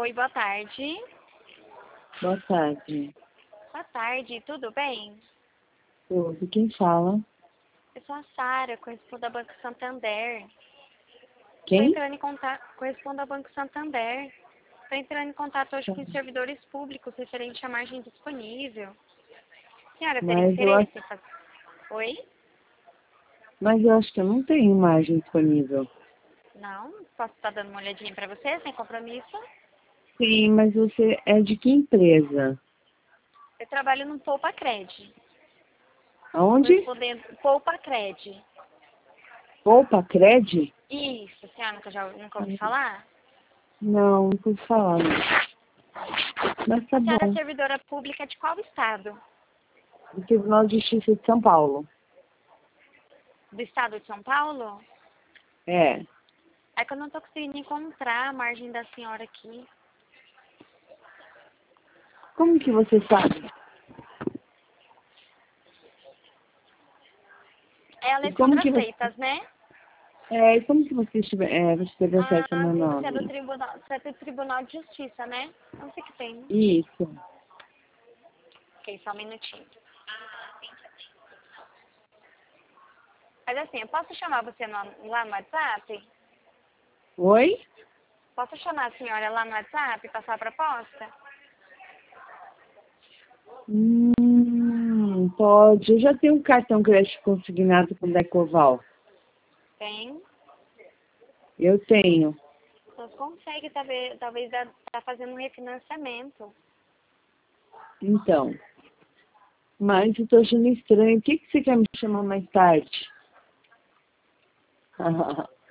Oi, boa tarde. Boa tarde. Boa tarde, tudo bem? Tudo. Quem fala? Eu sou a Sara, correspondo ao Banco Santander. Estou Quem? entrando em contato, correspondo ao Banco Santander. Estou entrando em contato hoje com os servidores públicos referente à margem disponível. Senhora, teria Mas eu acho, interesse em fazer... Oi? mas eu acho que eu não tenho margem disponível. Não? Posso estar dando uma olhadinha para você, sem compromisso? Sim, mas você é de que empresa? Eu trabalho no Poupa Cred. Aonde? Correspondendo... Poupa Cred. Poupa Cred? Isso, a senhora nunca ouviu falar? Não, não pude falar, não. Mas tá A senhora é bom. servidora pública de qual estado? Do Tribunal de Justiça de São Paulo. Do estado de São Paulo? É. É que eu não estou conseguindo encontrar a margem da senhora aqui. Como que você sabe? É a E Alessandra como que você... Freitas, né? E como que você teve acesso ao Ah, meu sim, você é do nome? Tribunal, você é do Tribunal de Justiça, né? Não sei o que tem. Isso. Ok, só um minutinho. Mas assim, eu posso chamar você lá no WhatsApp? Oi? Posso chamar a senhora lá no WhatsApp e passar a proposta? Pode. Eu já tenho um cartão crédito consignado com Decoval. Tem. Eu tenho. Então consegue talvez tá fazendo um refinanciamento. Então. Mas eu tô achando estranho. O que que você quer me chamar mais tarde?